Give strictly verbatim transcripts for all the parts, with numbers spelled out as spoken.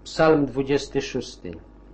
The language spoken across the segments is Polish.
Psalm dwudziesty szósty.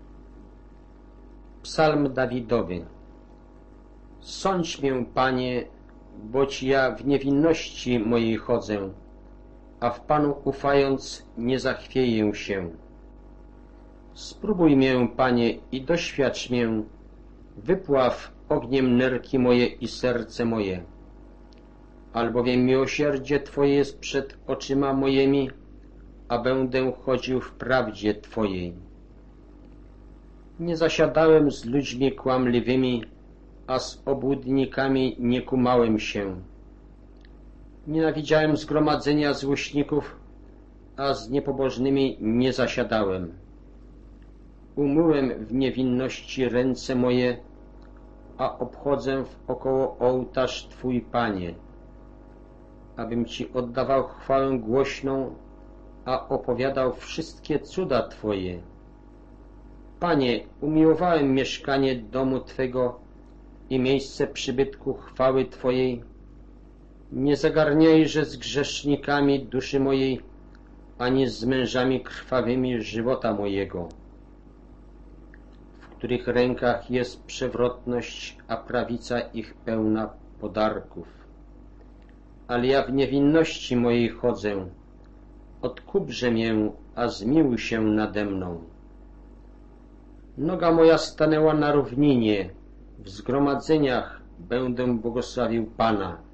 Psalm Dawidowy. Sądź mię, Panie, boć ja w niewinności mojej chodzę, a w Panu ufając nie zachwieję się. Spróbuj mię, Panie, i doświadcz mię, wypław ogniem nerki moje i serce moje. Albowiem miłosierdzie Twoje jest przed oczyma moimi, a będę chodził w prawdzie Twojej. Nie zasiadałem z ludźmi kłamliwymi, a z obłudnikami nie kumałem się. Nienawidziałem zgromadzenia złośników, a z niepobożnymi nie zasiadałem. Umyłem w niewinności ręce moje, a obchodzę wokoło ołtarz Twój, Panie, abym Ci oddawał chwałę głośną, a opowiadał wszystkie cuda Twoje. Panie, umiłowałem mieszkanie domu Twego i miejsce przybytku chwały Twojej. Nie zagarniajże z grzesznikami duszy mojej, ani z mężami krwawymi żywota mojego, w których rękach jest przewrotność, a prawica ich pełna podarków. Ale ja w niewinności mojej chodzę, odkupże mię, a zmiłuj się nade mną. Noga moja stanęła na równinie, w zgromadzeniach będę błogosławił Pana.